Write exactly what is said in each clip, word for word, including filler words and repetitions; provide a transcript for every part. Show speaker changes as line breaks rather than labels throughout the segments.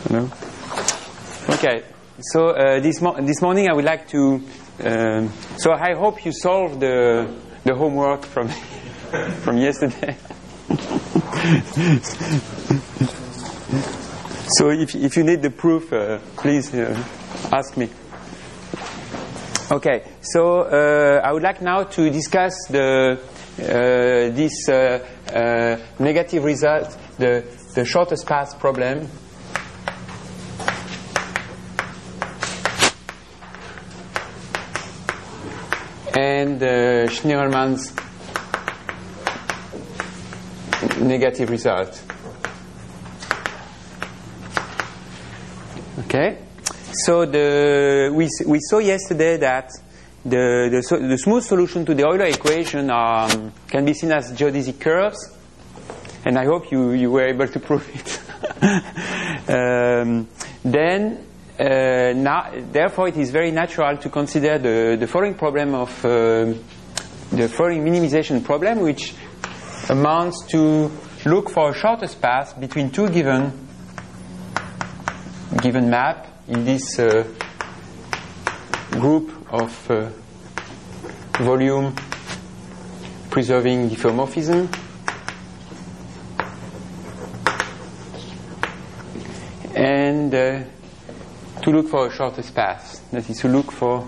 No? Okay. So uh, this mo- this morning I would like to. Um, so I hope you solved the the homework from from yesterday. So if if you need the proof, uh, please uh, ask me. Okay. So uh, I would like now to discuss the uh, this uh, uh, negative result, the the shortest path problem. And uh, Schnirelmann's negative result. Okay, so the we we saw yesterday that the the, so, the smooth solution to the Euler equation um, can be seen as geodesic curves, and I hope you you were able to prove it. um, then. Uh, now, therefore, it is very natural to consider the, the following problem of uh, the following minimization problem, which amounts to look for a shortest path between two given given map in this uh, group of uh, volume preserving diffeomorphism. And uh, to look for a shortest path, that is to look for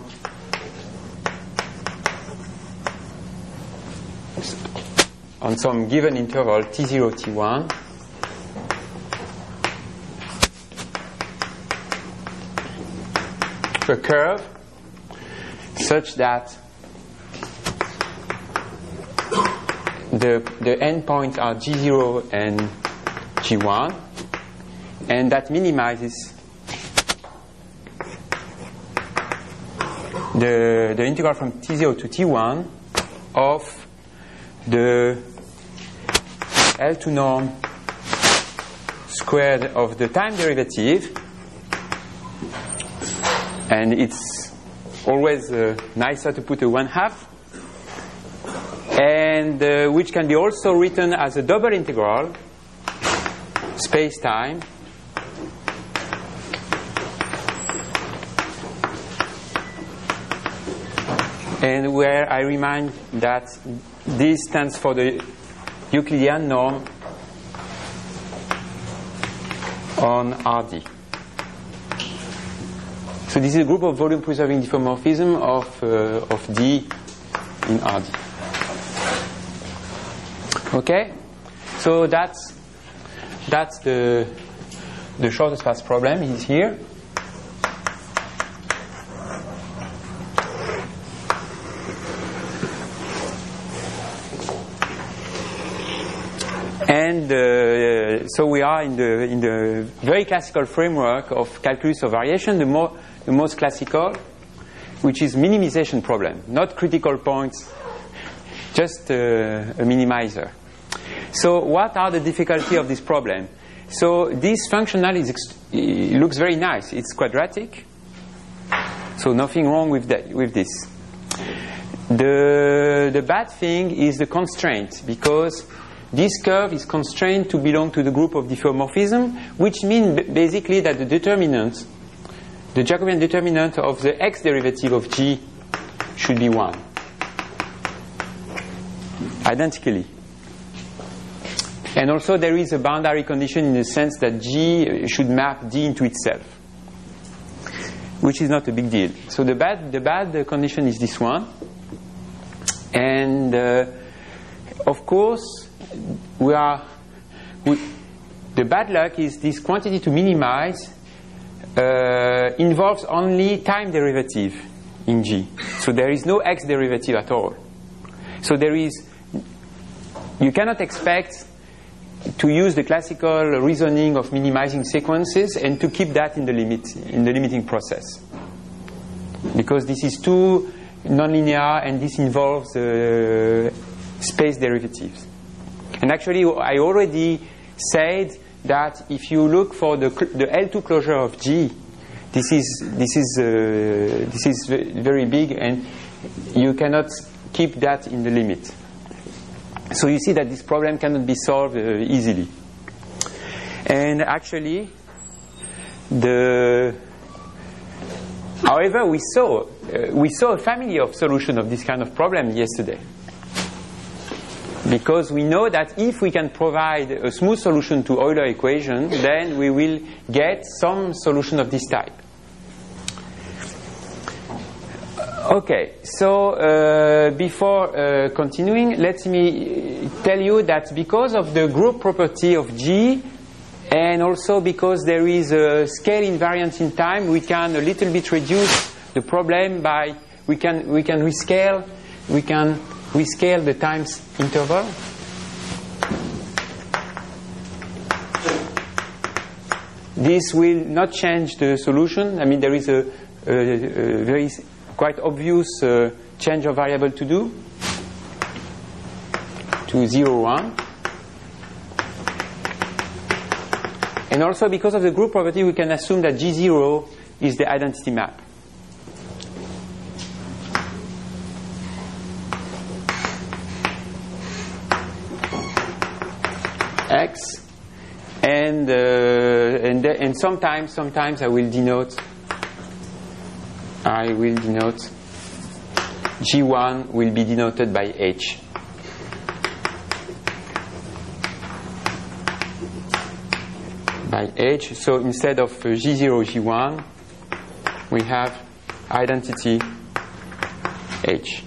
on some given interval T zero, T one a curve such that the the endpoints are G zero and G one, and that minimizes The, the integral from T zero to T one of the L two norm squared of the time derivative, and it's always uh, nicer to put a one half, and uh, which can be also written as a double integral space-time and where I remind that this stands for the Euclidean norm on R D. So this is a group of volume preserving diffeomorphism of uh, of D in R D. Okay, so that's that's the the shortest path problem is here. And uh, so we are in the in the very classical framework of calculus of variation, the more the most classical, which is minimization problem, not critical points, just uh, a minimizer. So what are the difficulty of this problem? So this functional is ex- it looks very nice. It's quadratic, so nothing wrong with that with this. The the bad thing is the constraint, because this curve is constrained to belong to the group of diffeomorphism, which means b- basically that the determinant, the Jacobian determinant of the x derivative of G should be one. Identically. And also there is a boundary condition in the sense that G should map D into itself, which is not a big deal. So the bad, the bad condition is this one. And uh, of course, we are we, the bad luck is this quantity to minimize uh, involves only time derivative in G. So there is no x derivative at all. So there is, you cannot expect to use the classical reasoning of minimizing sequences and to keep that in the limit, in the limiting process, because this is too nonlinear and this involves uh, space derivatives. And actually, I already said that if you look for the the L two closure of G, this is this is uh, this is very big, and you cannot keep that in the limit. So you see that this problem cannot be solved uh, easily. And actually, the however, we saw uh, we saw a family of solution of this kind of problem yesterday. Because we know that if we can provide a smooth solution to Euler equation, then we will get some solution of this type. Okay, so uh, before uh, continuing, let me tell you that because of the group property of G, and also because there is a scale invariant in time, we can a little bit reduce the problem by, we can, we can rescale, we can rescale the times interval. This will not change the solution. I mean, there is a, a, a very quite obvious uh, change of variable to do to zero, one. And also because of the group property, we can assume that G zero is the identity map. X, and uh, and and sometimes sometimes I will denote I will denote G one will be denoted by H. By H. So instead of uh, G zero, G one, we have identity H.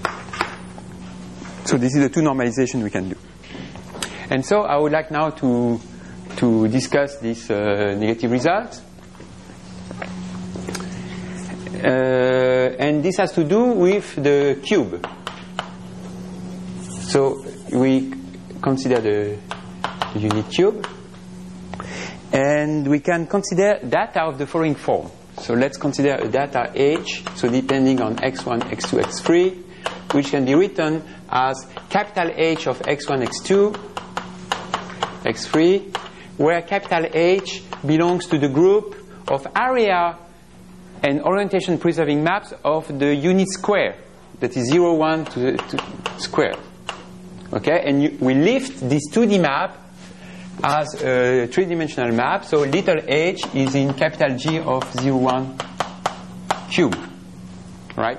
So this is the two normalization we can do. And so I would like now to to discuss this uh, negative result. Uh, and this has to do with the cube. So we consider the, the unit cube. And we can consider data of the following form. So let's consider a data H, so depending on x one, x two, x three, which can be written as capital H of x one, x two, x three, where capital H belongs to the group of area and orientation preserving maps of the unit square, that is zero, one to the to square. Okay, and you, we lift this two D map as a three-dimensional map, so little h is in capital G of zero, one cube, right?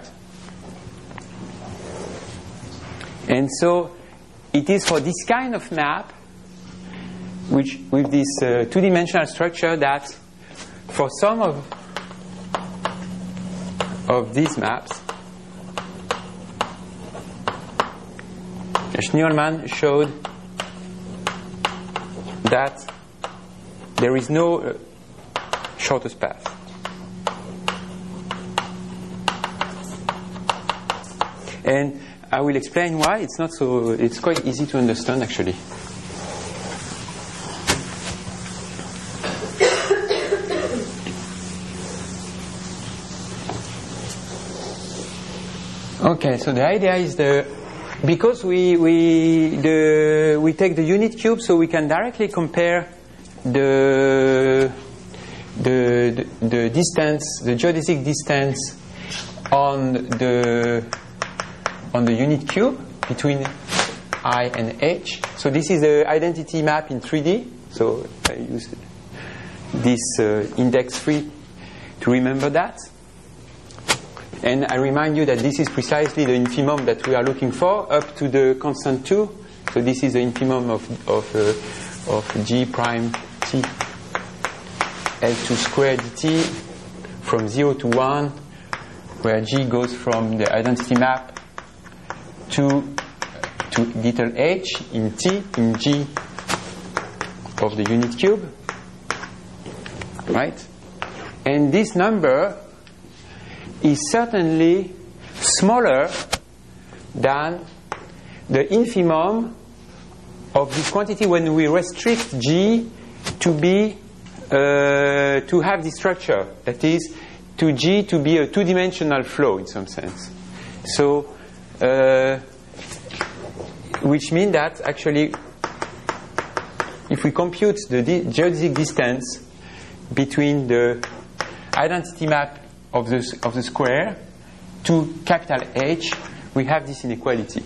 And so it is for this kind of map, which with this uh, two-dimensional structure, that for some of of these maps, Schneermann showed that there is no uh, shortest path. And I will explain why. It's not so, it's quite easy to understand actually. Okay, so the idea is the because we we the we take the unit cube, so we can directly compare the the the, the distance, the geodesic distance on the on the unit cube between I and H. So this is the identity map in three D. So I use this uh, index three to remember that. And I remind you that this is precisely the infimum that we are looking for, up to the constant two. So this is the infimum of of, uh, of G prime T L two squared dt from zero to one, where G goes from the identity map to to little h in T in G of the unit cube, right? And this number is certainly smaller than the infimum of this quantity when we restrict G to be uh, to have this structure, that is, to G to be a two-dimensional flow in some sense. So, uh, which means that actually, if we compute the di- geodesic distance between the identity map of the of the square to capital H, we have this inequality.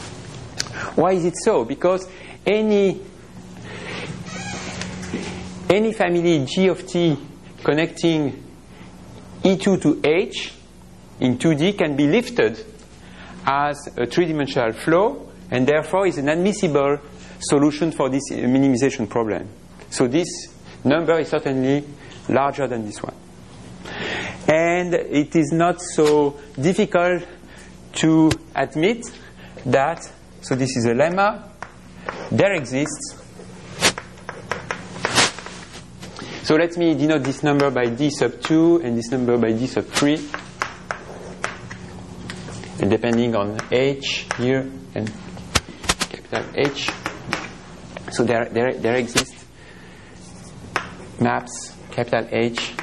Why is it so? Because any any family G of T connecting E two to H in two D can be lifted as a three-dimensional flow, and therefore is an admissible solution for this minimization problem. So this number is certainly larger than this one. And it is not so difficult to admit that, so this is a lemma, there exists. So let me denote this number by D sub two and this number by D sub three. And depending on H here and capital H. So there, there, there exist maps, capital H,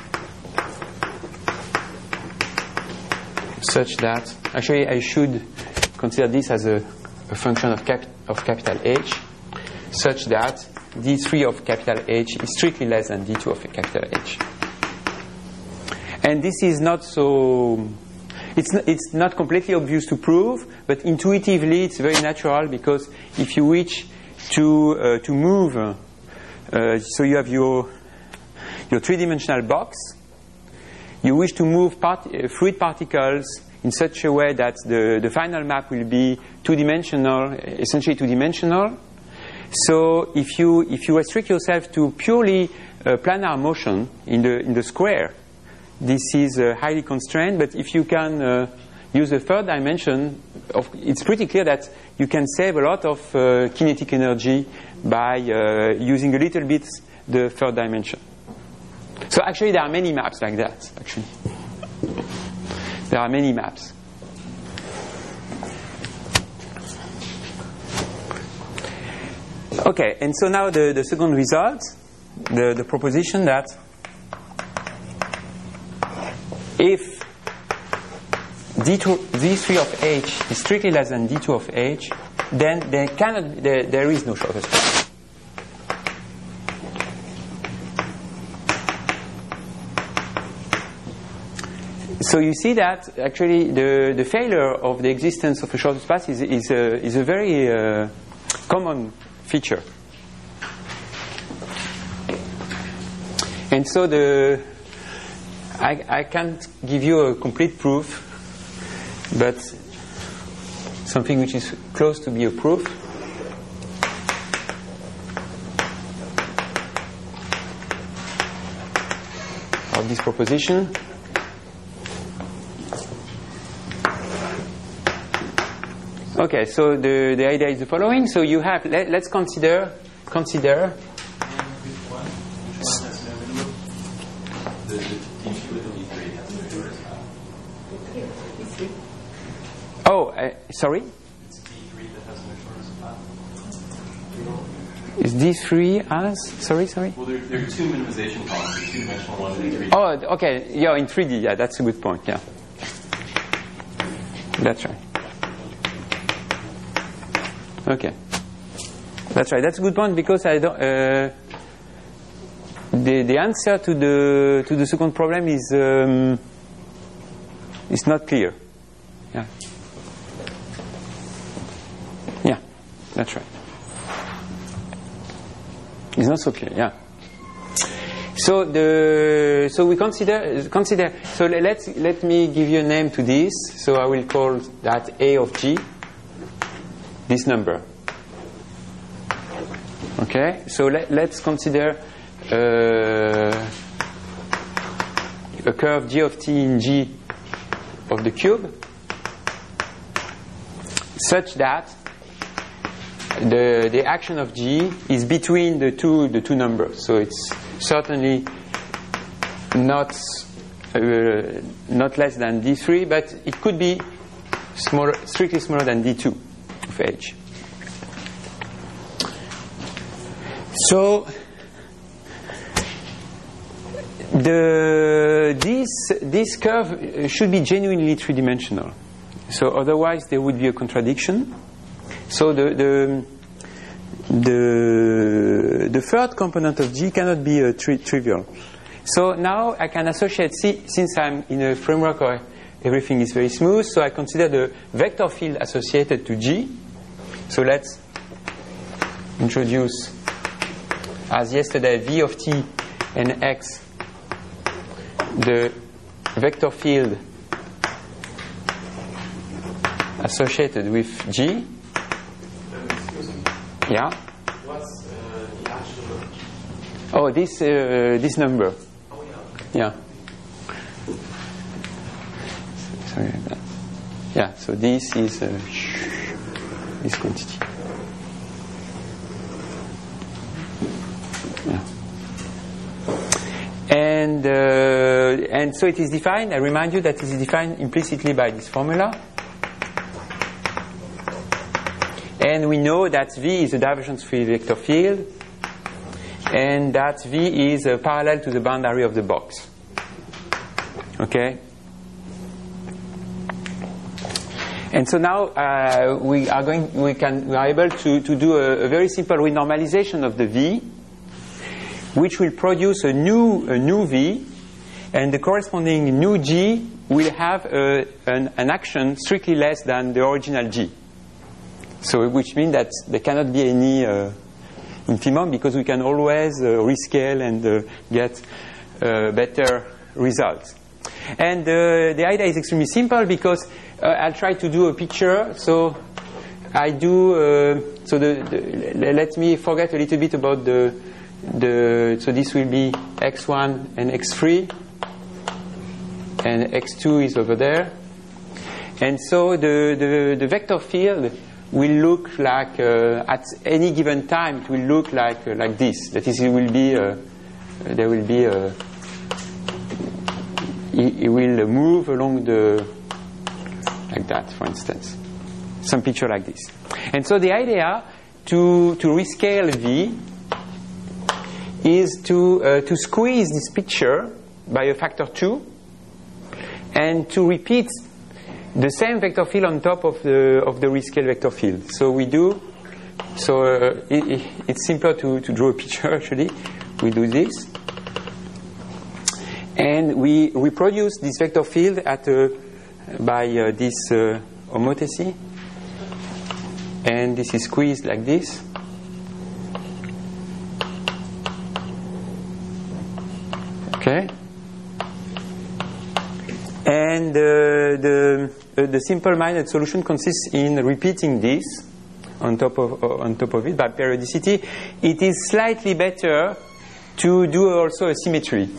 such that, actually I should consider this as a, a function of, cap, of capital H, such that D three of capital H is strictly less than D two of capital H. And this is not so, it's not, it's not completely obvious to prove, but intuitively it's very natural, because if you wish to, uh, to move, uh, uh, so you have your, your three-dimensional box, you wish to move part, uh, fluid particles in such a way that the, the final map will be two-dimensional, essentially two-dimensional. So if you if you restrict yourself to purely uh, planar motion in the in the square, this is uh, highly constrained. But if you can uh, use the third dimension, of, it's pretty clear that you can save a lot of uh, kinetic energy by uh, using a little bit the third dimension. So actually, there are many maps like that. Actually, there are many maps. Okay, and so now the, the second result, the, the proposition that if D two, D three of H is strictly less than D two of H, then there cannot, there, there is no shortest path. So you see that actually the, the failure of the existence of a shortest path is, is, a, is a very uh, common feature. And so the I, I can't give you a complete proof, but something which is close to be a proof. Of this proposition. Okay, so the, the idea is the following. So you have, let, let's consider, consider. Oh, uh, sorry?
It's D three that has no shortest path.
Is D three as? Sorry, sorry?
Well, there, there are two minimization problems, a two-dimensional one and a three.
Oh, okay. Yeah, in three D. Yeah, that's a good point. Yeah. That's right. Okay, that's right. That's a good point, because I don't. Uh, the the answer to the to the second problem is um, is not clear. Yeah. Yeah, that's right. It's not so clear. Yeah. So the so we consider consider. So let's let me give you a name to this. So I will call that A of G. This number. Okay, so let, let's consider uh, a curve G of T in G of the cube, such that the the action of G is between the two the two numbers. So it's certainly not uh, not less than D three, but it could be smaller, strictly smaller than D two. Of H. So the this this curve should be genuinely three-dimensional. So otherwise there would be a contradiction. So the the the, the third component of G cannot be uh, tri- trivial. So now I can associate, see, since I'm in a framework where everything is very smooth, so I consider the vector field associated to G. So let's introduce, as yesterday, V of T and X the vector field associated with G.
Excuse me.
Yeah.
What's uh, the actual?
Oh, this uh, this number.
Oh yeah.
Yeah. Sorry. Yeah. So this is uh, this quantity. Yeah. And uh, and so it is defined. I remind you that it is defined implicitly by this formula. And we know that V is a divergence-free vector field, and that V is uh, parallel to the boundary of the box. Okay. And so now uh, we are going, we can, we are able to to do a, a very simple renormalization of the V, which will produce a new a new V, and the corresponding new G will have a, an, an action strictly less than the original G. So, which means that there cannot be any uh, infimum, because we can always uh, rescale and uh, get uh, better results. And uh, the idea is extremely simple, because uh, I'll try to do a picture. So I do. Uh, so the, the, let me forget a little bit about the the. So this will be x one and x three, and x two is over there. And so the the, the vector field will look like uh, at any given time it will look like uh, like this. That is, it will be uh, there will be a, it, it will move along the like that, for instance, some picture like this. And so the idea to to rescale V is to uh, to squeeze this picture by a factor two, and to repeat the same vector field on top of the of the rescale vector field. So we do. So uh, it, it's simpler to, to draw a picture. Actually, we do this, and we reproduce this vector field at uh, by uh, this uh, homothétie, and this is squeezed like this. Okay. And uh, the uh, the simple-minded solution consists in repeating this on top of uh, on top of it by periodicity. It is slightly better to do also a symmetry.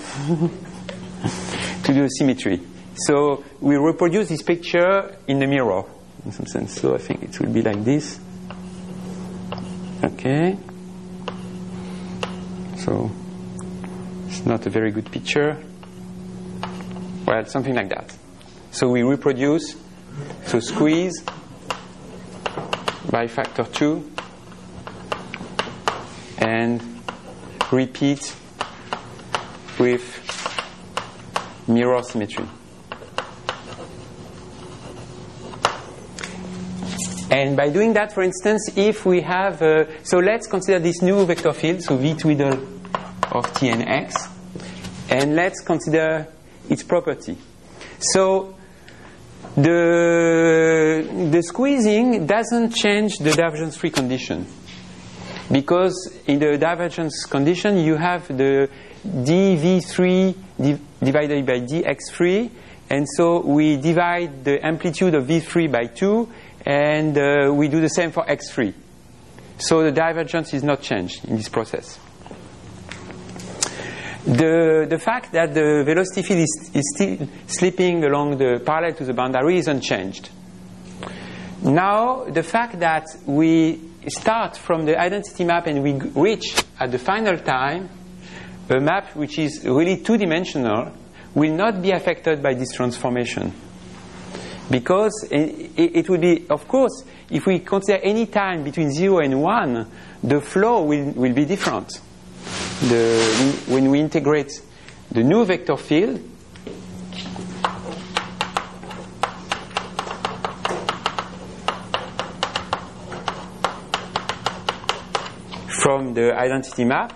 to do a symmetry. So we reproduce this picture in the mirror, in some sense. So I think it will be like this. Okay. So it's not a very good picture. Well, something like that. So we reproduce, so squeeze by factor two, and repeat with mirror symmetry. And by doing that, for instance, if we have, uh, so let's consider this new vector field, so V twiddle of T and X, and let's consider its property. So the the squeezing doesn't change the divergence-free condition, because in the divergence condition you have the d v three div divided by d x three, and so we divide the amplitude of v three by two, and uh, we do the same for x three. So the divergence is not changed in this process. The, the fact that the velocity field is, is still slipping along the parallel to the boundary is unchanged. Now, the fact that we start from the identity map and we reach at the final time a map which is really two-dimensional will not be affected by this transformation. Because it, it will be, of course, if we consider any time between zero and one, the flow will, will be different. The, when we integrate the new vector field, from the identity map,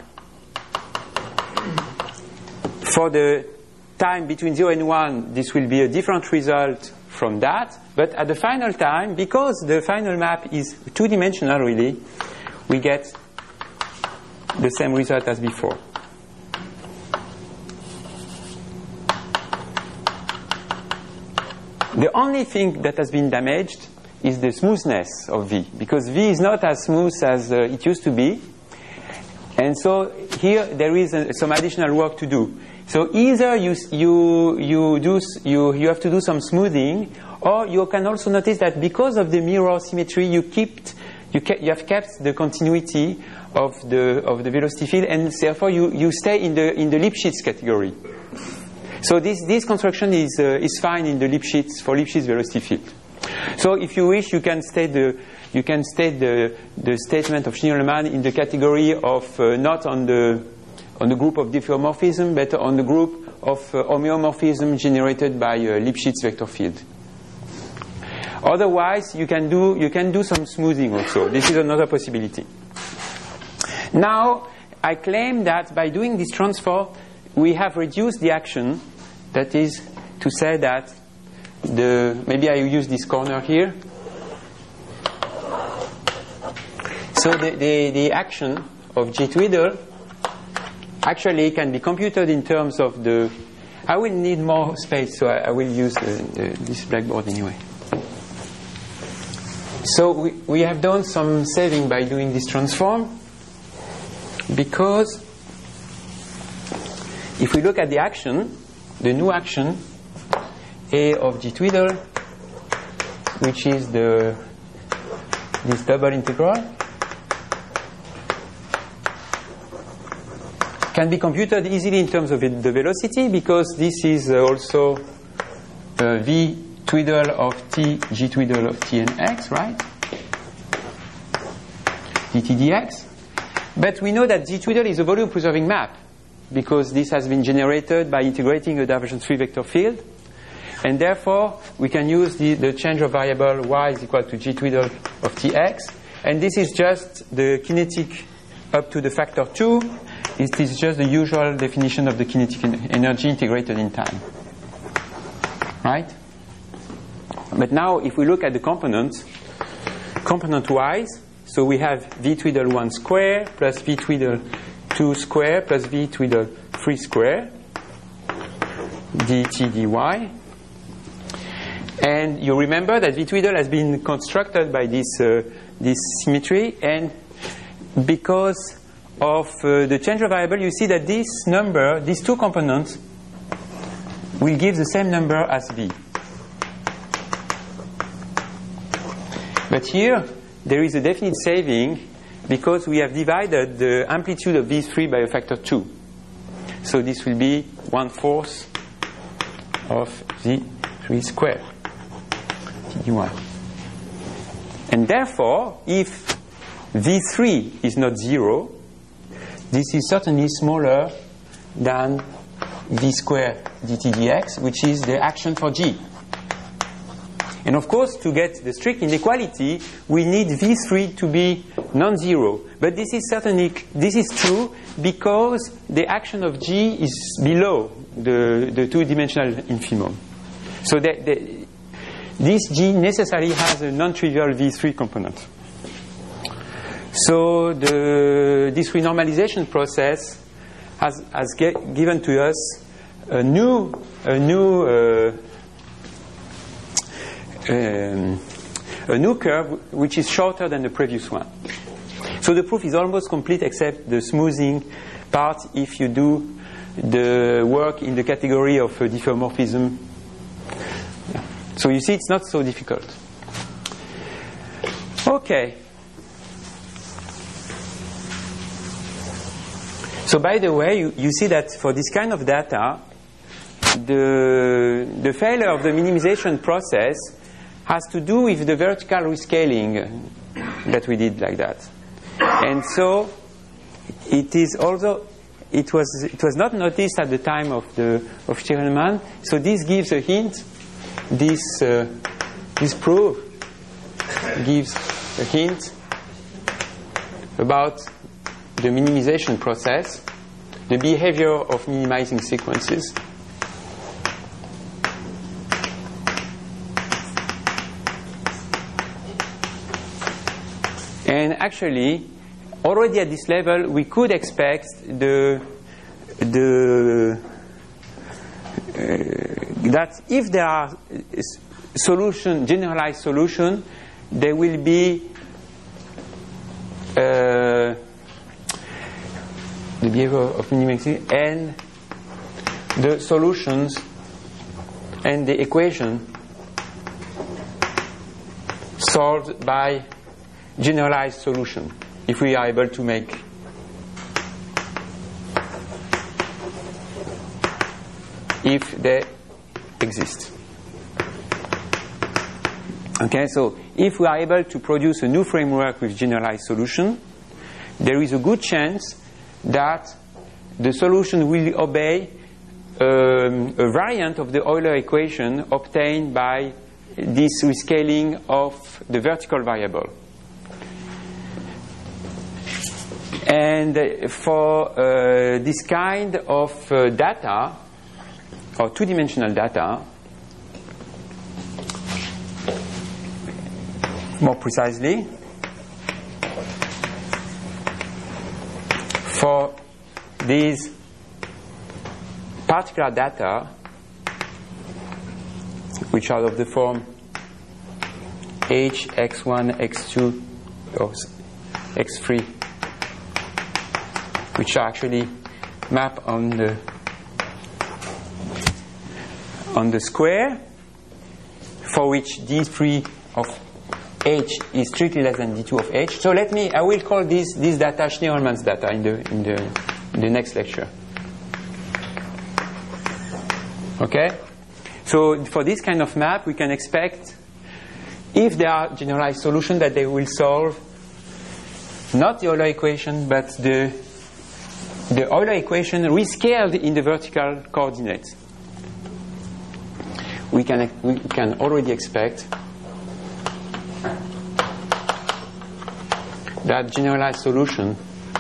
for the time between zero and one, this will be a different result from that. But at the final time, because the final map is two-dimensional really, we get the same result as before. The only thing that has been damaged is the smoothness of V, because V is not as smooth as uh, it used to be. And so here there is a, some additional work to do. So either you you you do you you have to do some smoothing, or you can also notice that because of the mirror symmetry, you kept you ke you have kept the continuity of the of the velocity field, and therefore you you stay in the in the Lipschitz category. So this this construction is uh, is fine in the Lipschitz for Lipschitz velocity field. So if you wish, you can state the you can state the the statement of Schnirelmann in the category of uh, not on the on the group of diffeomorphism, but on the group of uh, homeomorphism generated by uh, Lipschitz vector field. Otherwise, you can do you can do some smoothing also. This is another possibility. Now, I claim that by doing this transfer, we have reduced the action. That is to say that the maybe I use this corner here. So the the, the action of G twiddle actually can be computed in terms of the. I will need more space, so I, I will use the, the, this blackboard anyway. So we, we have done some saving by doing this transform, because if we look at the action, the new action A of G twiddle, which is the this double integral, can be computed easily in terms of the velocity, because this is also uh, V twiddle of t, G twiddle of t and x, right? dt dx. But we know that G twiddle is a volume preserving map, because this has been generated by integrating a divergence-free vector field. And therefore, we can use the, the change of variable y is equal to G twiddle of tx. And this is just the kinetic up to the factor two. It is just the usual definition of the kinetic energy integrated in time. Right? But now, if we look at the components, component-wise, so we have V twiddle one square plus V twiddle two square plus V twiddle three square dt dy. And you remember that V twiddle has been constructed by this uh, this symmetry, and because of uh, the change of variable, you see that this number, these two components, will give the same number as V. But here, there is a definite saving, because we have divided the amplitude of V three by a factor two. So this will be one fourth of V three squared dy. And therefore, if V three is not zero, this is certainly smaller than V squared dt dx, which is the action for G. And of course, to get the strict inequality, we need V three to be non-zero. But this is certainly this is true because the action of G is below the, the two-dimensional infimum. So the, the, this G necessarily has a non-trivial V three component. So the, this renormalization process has, has get, given to us a new, a new uh, Um, a new curve which is shorter than the previous one. So the proof is almost complete except the smoothing part if you do the work in the category of uh, diffeomorphism. Yeah. So you see it's not so difficult. Okay. So by the way, you, you see that for this kind of data, the, the failure of the minimization process has to do with the vertical rescaling that we did like that. And so it is also it was it was not noticed at the time of the of Schnirelmann. So this gives a hint. This uh, this proof gives a hint about the minimization process, the behavior of minimizing sequences. And actually, already at this level, we could expect the the uh, that if there are solution, generalized solution, there will be uh, the behavior of minimixing and the solutions and the equation solved by generalized solution, if we are able to make if they exist. Okay, so if we are able to produce a new framework with generalized solution, there is a good chance that the solution will obey um, a variant of the Euler equation obtained by this rescaling of the vertical variable. And uh, for uh, this kind of uh, data, or two-dimensional data, more precisely, for these particular data, which are of the form h, x one, x two, or x three, which are actually mapped on the on the square, for which d three of h is strictly less than d two of h. So let me, I will call this this data Schnee-Hollmann's data in the in the in the next lecture. Okay? So for this kind of map, we can expect, if there are generalized solutions, that they will solve not the Euler equation, but the the Euler equation rescaled in the vertical coordinates. We can we can already expect that generalized solution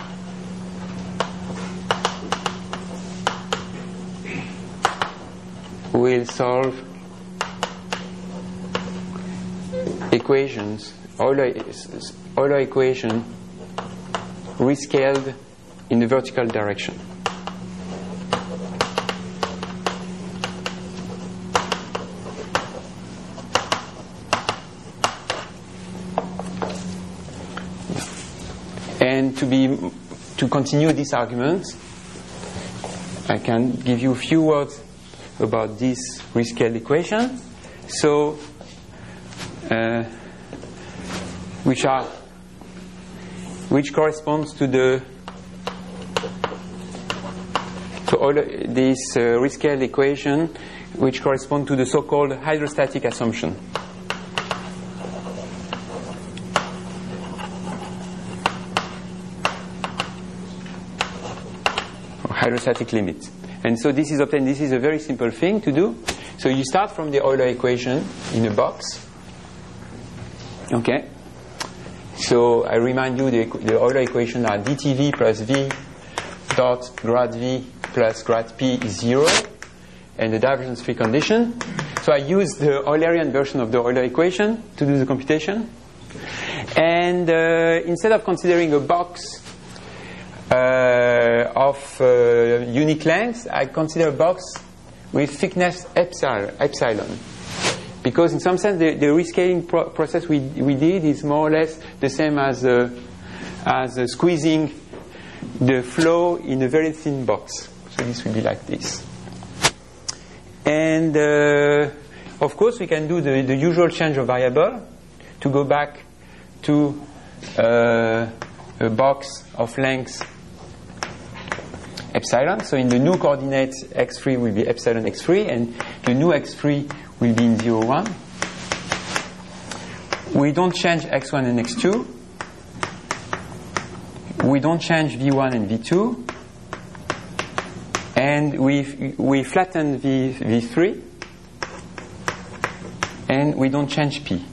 will solve equations, Euler, Euler equation rescaled in the vertical direction. And to be to continue this argument, I can give you a few words about this rescaled equation. So, uh, which are which corresponds to the to all this uh, rescaled equation, which correspond to the so-called hydrostatic assumption. Hydrostatic limit. And so this is obtained. This is a very simple thing to do. So you start from the Euler equation in a box. Okay. So I remind you the, the Euler equation are dTv plus v dot grad v plus grad p is zero, and the divergence-free condition. So I use the Eulerian version of the Euler equation to do the computation. And uh, instead of considering a box Uh, of uh, unique length, I consider a box with thickness epsilon, epsilon. Because in some sense the, the rescaling pro process we, we did is more or less the same as, uh, as uh, squeezing the flow in a very thin box. So this will be like this. And uh, of course we can do the, the usual change of variable to go back to uh, a box of length epsilon. So in the new coordinates, x three will be epsilon x three, and the new x three will be in zero, one. We don't change x one and x two. We don't change v one and v two. And we we flatten v, v3. And we don't change p.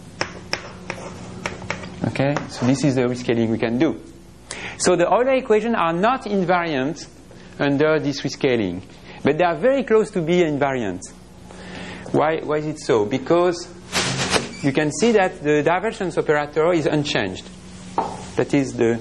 Okay? So this is the rescaling we can do. So the Euler equations are not invariant under this rescaling, but they are very close to being invariant. Why, why is it so? Because you can see that the divergence operator is unchanged. That is the,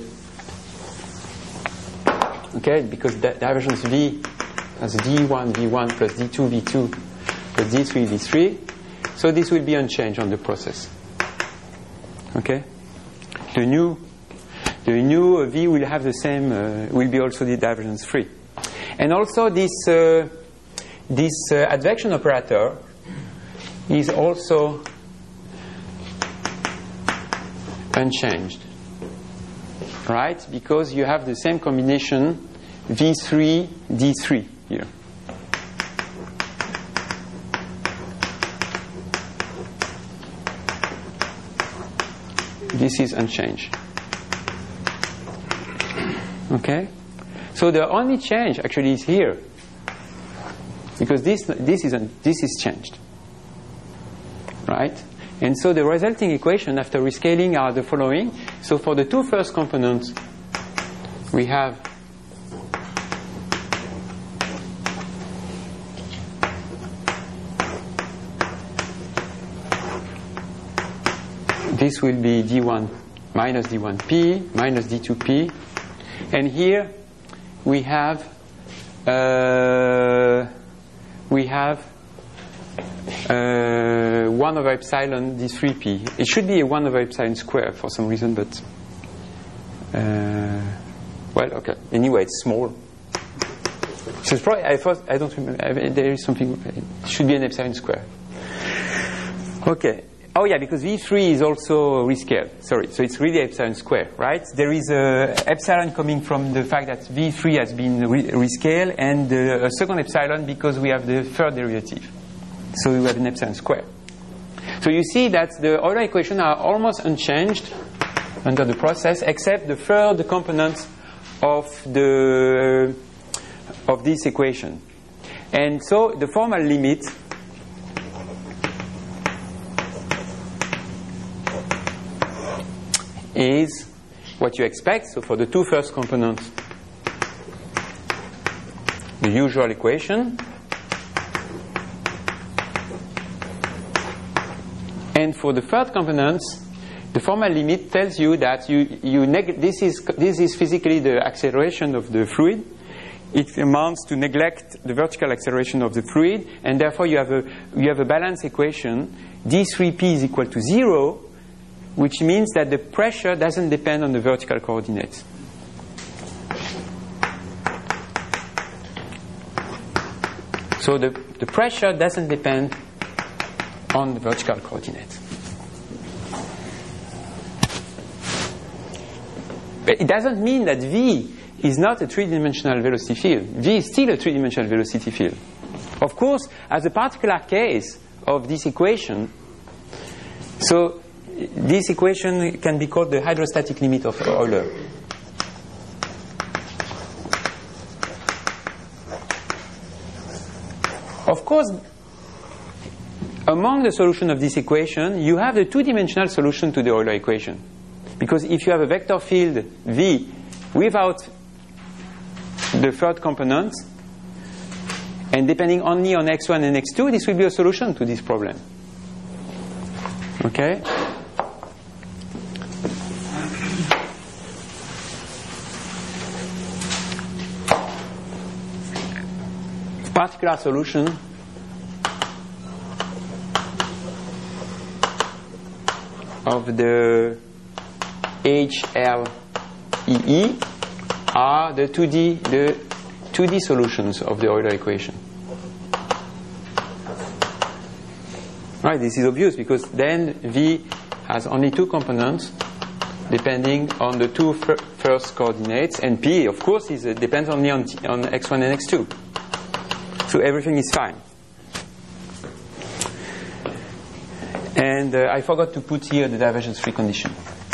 okay, because the divergence V as d one v one plus d two v two plus d three v three. So this will be unchanged on the process. Okay? The new, the new v will have the same, uh, will be also the divergence free. And also this, uh, this uh, advection operator is also unchanged, right? Because you have the same combination v three d three here. This is unchanged. Okay? So the only change actually is here, because this this is un, this is changed, right? And so the resulting equation after rescaling are the following. So for the two first components, we have this will be d one minus d one p minus d two p, and here we have uh, we have uh, one over epsilon d three p. It should be a one over epsilon square for some reason, but uh, well, okay. Anyway, it's small. So it's probably I thought I don't remember. I mean, there is something. It should be an epsilon square. Okay. Oh yeah, because v three is also rescaled. Sorry, so it's really epsilon square, right? There is a epsilon coming from the fact that v three has been re rescaled, and uh, a second epsilon because we have the third derivative. So we have an epsilon square. So you see that the Euler equations are almost unchanged under the process, except the third component of the of this equation. And so the formal limit is what you expect. So for the two first components, the usual equation. And for the third component, the formal limit tells you that you, you neg this is this is physically the acceleration of the fluid. It amounts to neglect the vertical acceleration of the fluid, and therefore you have a you have a balance equation. d three p is equal to zero, which means that the pressure doesn't depend on the vertical coordinates. So the, the pressure doesn't depend on the vertical coordinates. But it doesn't mean that V is not a three-dimensional velocity field. V is still a three-dimensional velocity field. Of course, as a particular case of this equation, so this equation can be called the hydrostatic limit of Euler. Of course, among the solution of this equation, you have the two-dimensional solution to the Euler equation. Because if you have a vector field V without the third component, and depending only on x one and x two, this will be a solution to this problem. Okay? Particular solution of the H L E E are the two D the two D solutions of the Euler equation. Right, this is obvious because then V has only two components depending on the two fir first coordinates, and P, of course, is uh, depends only on, t on x one and x two. So everything is fine. And uh, I forgot to put here the divergence-free condition.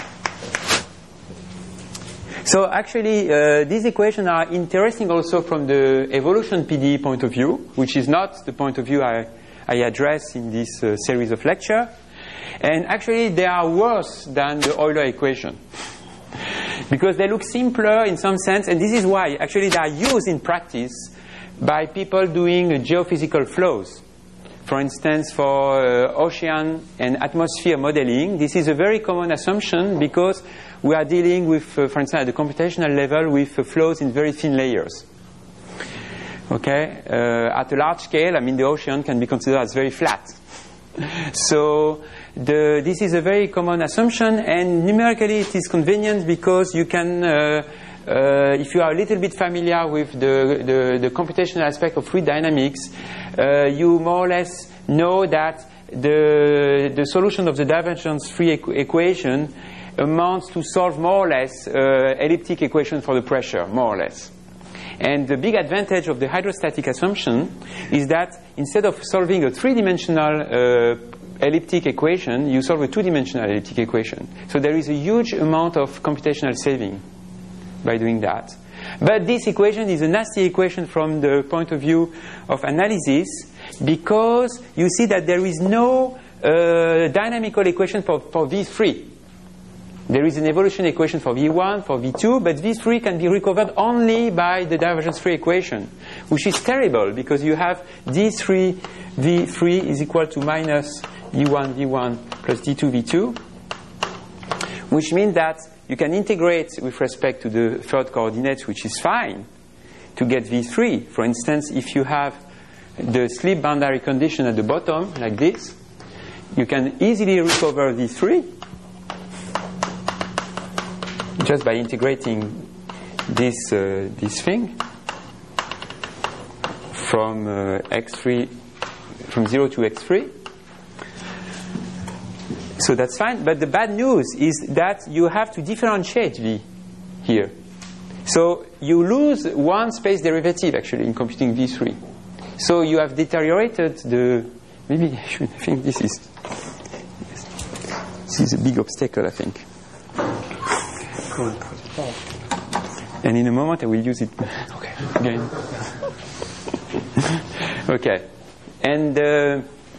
So actually, uh, these equations are interesting also from the evolution P D E point of view, which is not the point of view I, I address in this uh, series of lecture. And actually, they are worse than the Euler equation. Because they look simpler in some sense, and this is why actually they are used in practice by people doing uh, geophysical flows. For instance, for uh, ocean and atmosphere modeling, this is a very common assumption because we are dealing with, uh, for instance, at the computational level with uh, flows in very thin layers. Okay, uh, at a large scale, I mean, the ocean can be considered as very flat. So the, this is a very common assumption, and numerically it is convenient because you can, uh, uh, if you are a little bit familiar with the, the, the computational aspect of fluid dynamics, uh, you more or less know that the, the solution of the divergence-free equ equation amounts to solve more or less uh, elliptic equation for the pressure, more or less. And the big advantage of the hydrostatic assumption is that instead of solving a three-dimensional uh, elliptic equation, you solve a two-dimensional elliptic equation. So there is a huge amount of computational saving by doing that. But this equation is a nasty equation from the point of view of analysis, because you see that there is no uh, dynamical equation for, for V three. There is an evolution equation for V one, for V two, but V three can be recovered only by the divergence-free equation, which is terrible because you have D three V three is equal to minus D one V one plus D two V two, which means that you can integrate with respect to the third coordinate, which is fine, to get V three. For instance, if you have the slip boundary condition at the bottom, like this, you can easily recover V three just by integrating this uh, this thing from uh, x three, from zero to x three. So that's fine. But the bad news is that you have to differentiate V here. So you lose one space derivative actually in computing V three. So you have deteriorated the. Maybe I should I think this is this is a big obstacle, I think. And in a moment I will use it. Okay. Again. Okay. And uh,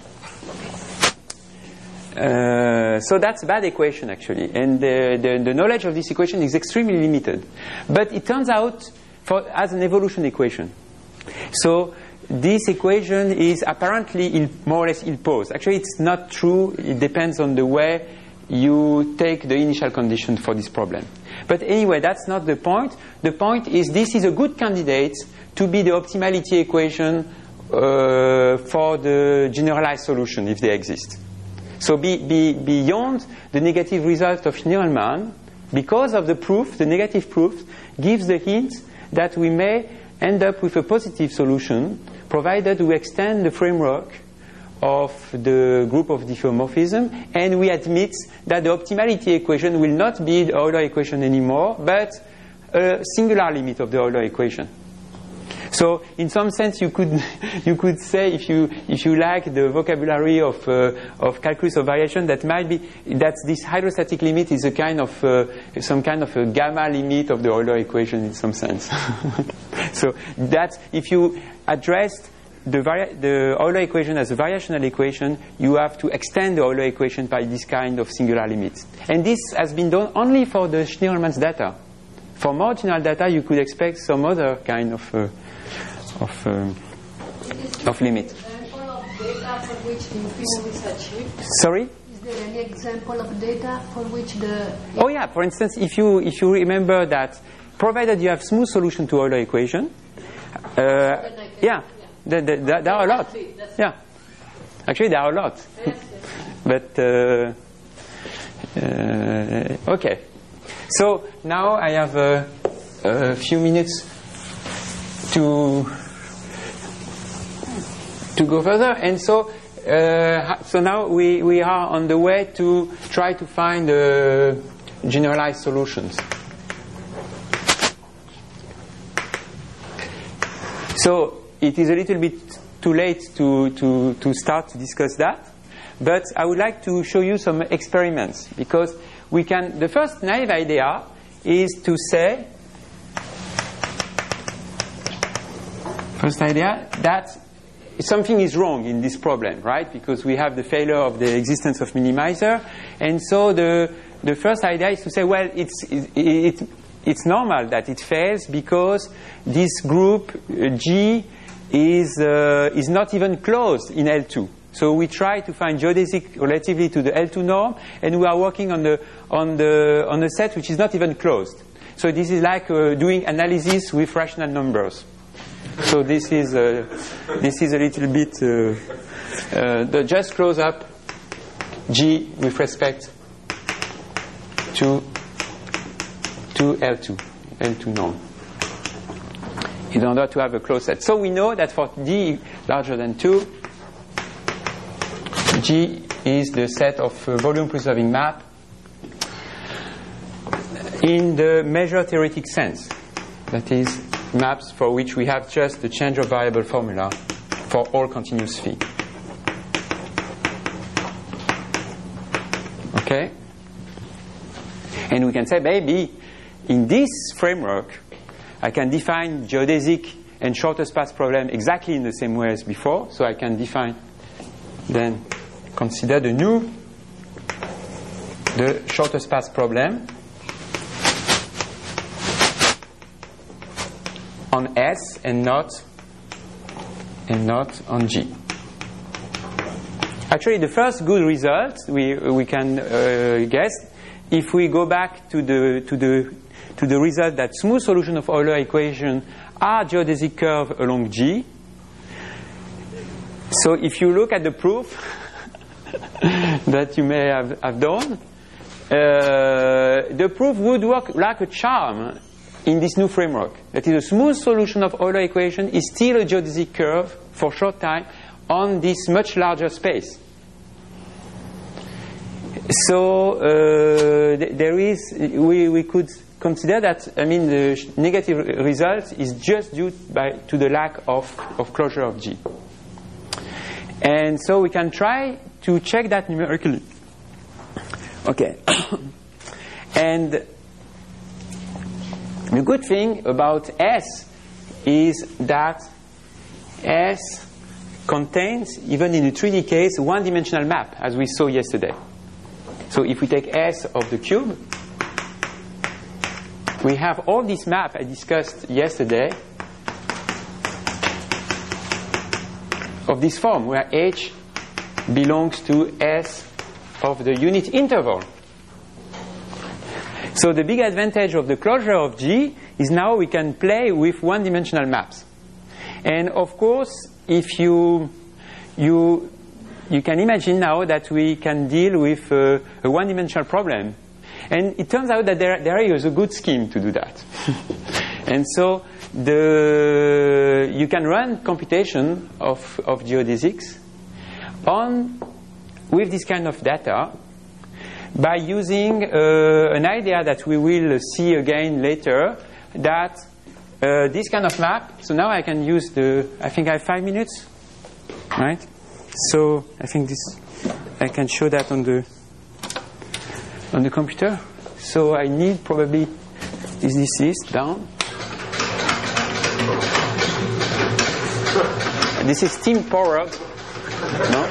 uh, so that's a bad equation actually. And the, the, the knowledge of this equation is extremely limited. But it turns out for, as an evolution equation. So this equation is apparently ill, more or less ill-posed. Actually, it's not true. It depends on the way you take the initial condition for this problem. But anyway, that's not the point. The point is this is a good candidate to be the optimality equation uh, for the generalized solution if they exist. So be, be, beyond the negative result of Schnirelmann, because of the proof, the negative proof gives the hint that we may end up with a positive solution provided we extend the framework of the group of diffeomorphism, and we admit that the optimality equation will not be the Euler equation anymore, but a singular limit of the Euler equation. So, in some sense, you could you could say, if you if you like the vocabulary of uh, of calculus of variation, that might be that this hydrostatic limit is a kind of uh, some kind of a gamma limit of the Euler equation in some sense. So that if you addressed the, the Euler equation as a variational equation, you have to extend the Euler equation by this kind of singular limit. And this has been done only for the Schnirelmann's data. For marginal data, you could expect some other kind of uh, of um, of limit.
Example of data for which the infimum is achieved?
Sorry?
Is there any example of data for which the?
Oh yeah. For instance, if you if you remember that, provided you have smooth solution to Euler equation, uh, yeah. There, there, there are a lot. Yeah. Actually, there are a lot. But, uh, uh, okay. So, now I have uh, a few minutes to to go further. And so, uh, so now we, we are on the way to try to find uh, generalized solutions. So, it is a little bit too late to, to, to start to discuss that, but I would like to show you some experiments, because we can, the first naive idea is to say, first idea, that something is wrong in this problem, right? Because we have the failure of the existence of minimizer, and so the, the first idea is to say, well, it's, it, it, it's normal that it fails because this group uh, G is uh, is not even closed in L two. So we try to find geodesic relatively to the L two norm, and we are working on the on the on a set which is not even closed. So this is like uh, doing analysis with rational numbers. So this is uh, this is a little bit uh, uh, the just close up G with respect to to L two L two norm in order to have a closed set. So we know that for D larger than two, G is the set of uh, volume preserving map in the measure theoretic sense. That is, maps for which we have just the change of variable formula for all continuous phi. Okay? And we can say maybe in this framework I can define geodesic and shortest path problem exactly in the same way as before. So I can define, then consider the new, the shortest path problem on S and not and not on G. Actually, the first good result we we can uh, guess if we go back to the to the to the result that smooth solution of Euler equation are geodesic curve along G. So if you look at the proof that you may have, have done, uh, the proof would work like a charm in this new framework. That is, a smooth solution of Euler equation is still a geodesic curve for short time on this much larger space. So uh, th there is, we, we could consider that, I mean, the negative result is just due by, to the lack of, of closure of G. And so we can try to check that numerically. Okay. And the good thing about S is that S contains, even in a three D case, one-dimensional map, as we saw yesterday. So if we take S of the cube, we have all this map I discussed yesterday of this form, where H belongs to S of the unit interval. So the big advantage of the closure of G is now we can play with one-dimensional maps. And of course, if you you you can imagine now that we can deal with uh, a one-dimensional problem. And it turns out that there there is a good scheme to do that. And so the you can run computation of of geodesics on with this kind of data by using uh, an idea that we will see again later, that uh, this kind of map. So now I can use the, I think I have five minutes, right? So I think this, I can show that on the on the computer. So I need probably, is this is down. This is steam powered, no?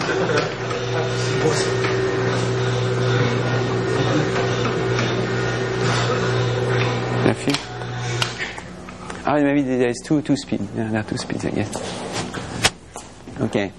I think. Oh, maybe there is two two speeds. Yeah, there are two speeds, I guess. Okay.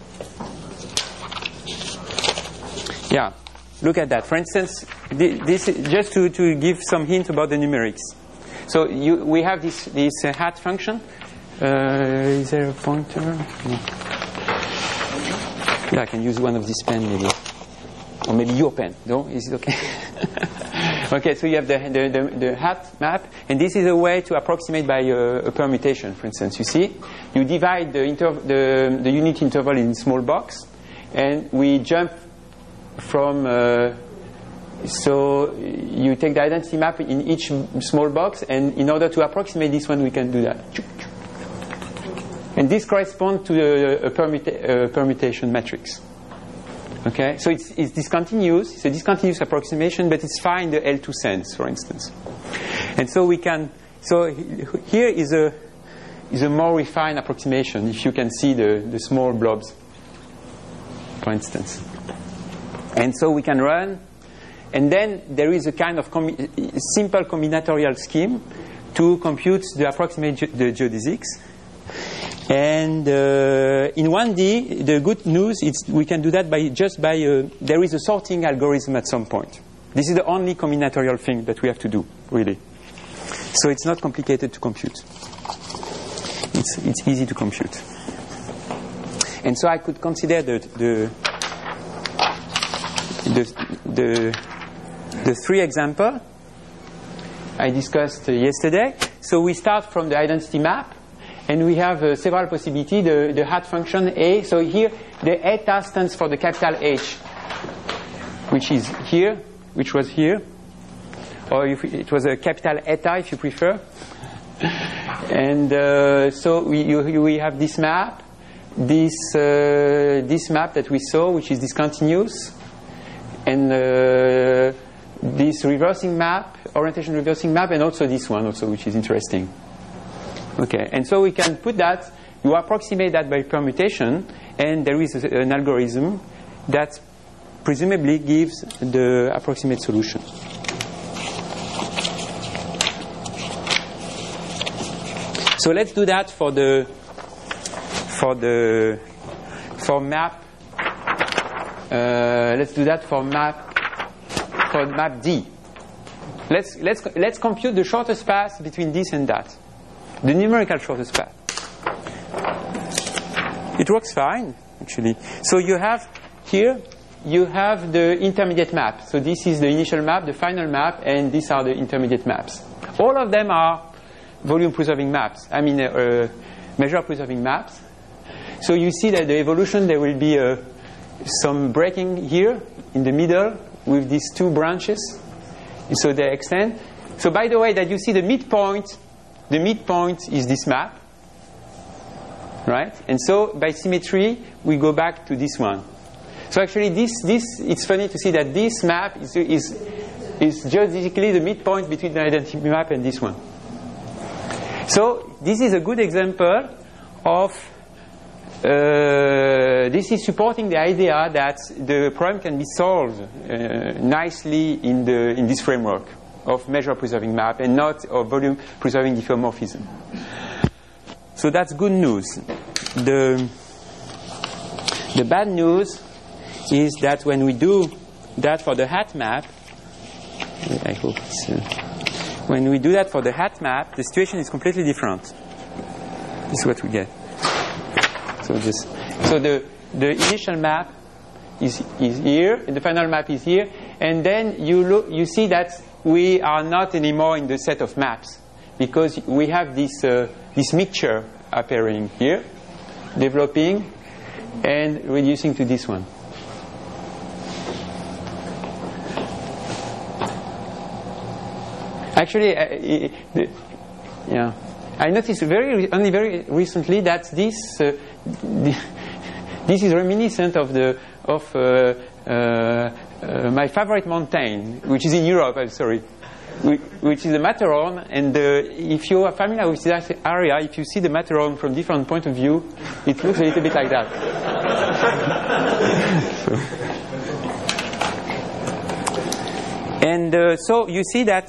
Yeah. Look at that. For instance, this is just to, to give some hint about the numerics. So you, we have this this uh, hat function. Uh, is there a pointer? No. Yeah, I can use one of these pens maybe, or maybe your pen. No, is it okay? Okay, so you have the, the, the, the hat map, and this is a way to approximate by a, a permutation, for instance. You see, you divide the, interv the, the unit interval in small box, and we jump from, uh, so you take the identity map in each small box, and in order to approximate this one, we can do that. And this corresponds to a, a, permuta a permutation matrix. Okay, so it's, it's discontinuous. It's a discontinuous approximation, but it's fine in the L two sense, for instance. And so we can. So here is a is a more refined approximation. If you can see the the small blobs, for instance. And so we can run, and then there is a kind of combi simple combinatorial scheme to compute the approximate ge the geodesics. And uh, in one D, the good news is we can do that by just by uh, there is a sorting algorithm at some point. This is the only combinatorial thing that we have to do, really. So it's not complicated to compute. It's, it's easy to compute. And so I could consider the the the the, the three examples I discussed uh, yesterday. So we start from the identity map, and we have uh, several possibilities. The, the hat function A. So here the eta stands for the capital H, which is here, which was here, or if it was a capital eta if you prefer. And uh, so we you, we have this map, this uh, this map that we saw, which is discontinuous, and uh, this reversing map, orientation reversing map, and also this one also, which is interesting. Okay, and so we can put that, you approximate that by permutation, and there is a, an algorithm that presumably gives the approximate solution. So let's do that for the for the for map. Uh, let's do that for map for map D. Let's let's let's compute the shortest path between this and that, the numerical shortest path. It works fine actually. So you have here you have the intermediate map. So this is the initial map, the final map, and these are the intermediate maps. All of them are volume preserving maps. I mean, uh, uh, measure preserving maps. So you see that the evolution, there will be uh, some breaking here in the middle with these two branches. So they extend. So by the way, that you see the midpoint, the midpoint is this map, right? And so by symmetry, we go back to this one. So actually, this this it's funny to see that this map is is is geodesically the midpoint between the identity map and this one. So this is a good example of, uh, this is supporting the idea that the problem can be solved uh, nicely in the in this framework of measure preserving map and not of volume preserving diffeomorphism. So that's good news. The, the bad news is that when we do that for the hat map, I hope it's... Uh, When we do that for the hat map, the situation is completely different. This is what we get. So this, so the the initial map is is here, and the final map is here, and then you look, you see that we are not anymore in the set of maps because we have this uh, this mixture appearing here, developing, and reducing to this one. Actually, uh, the, yeah, I noticed very only very recently that this uh, the, this is reminiscent of the of uh, uh, uh, my favorite mountain, which is in Europe. I'm sorry, which is the Matterhorn. And uh, if you are familiar with that area, if you see the Matterhorn from different point of view, it looks a little bit like that. so. And uh, so you see that.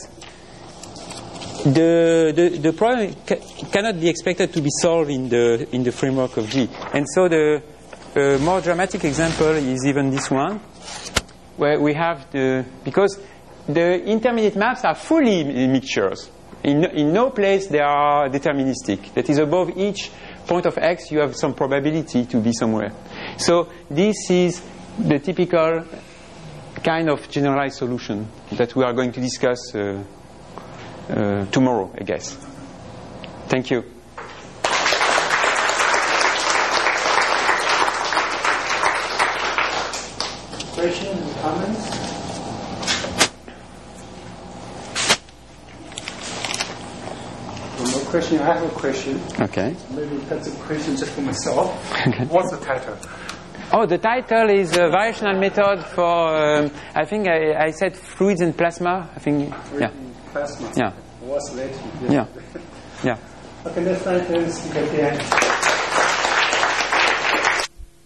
The, the the problem ca cannot be expected to be solved in the in the framework of G, and so the uh, more dramatic example is even this one, where we have the because the intermediate maps are fully mixtures. In in no place they are deterministic. That is, above each point of X, you have some probability to be somewhere. So this is the typical kind of generalized solution that we are going to discuss. Uh, Uh, tomorrow, I guess. Thank you.
Questions and comments? One more question. I have a question.
Okay.
Maybe that's a question just for myself.
Okay.
What's the title?
Oh, the title is a variational method for, um, I think I, I said fluids and plasma. I think, yeah.
Plasma.
Yeah.
What's later?
Yeah. Yeah.
Okay, let's try to speak at the end.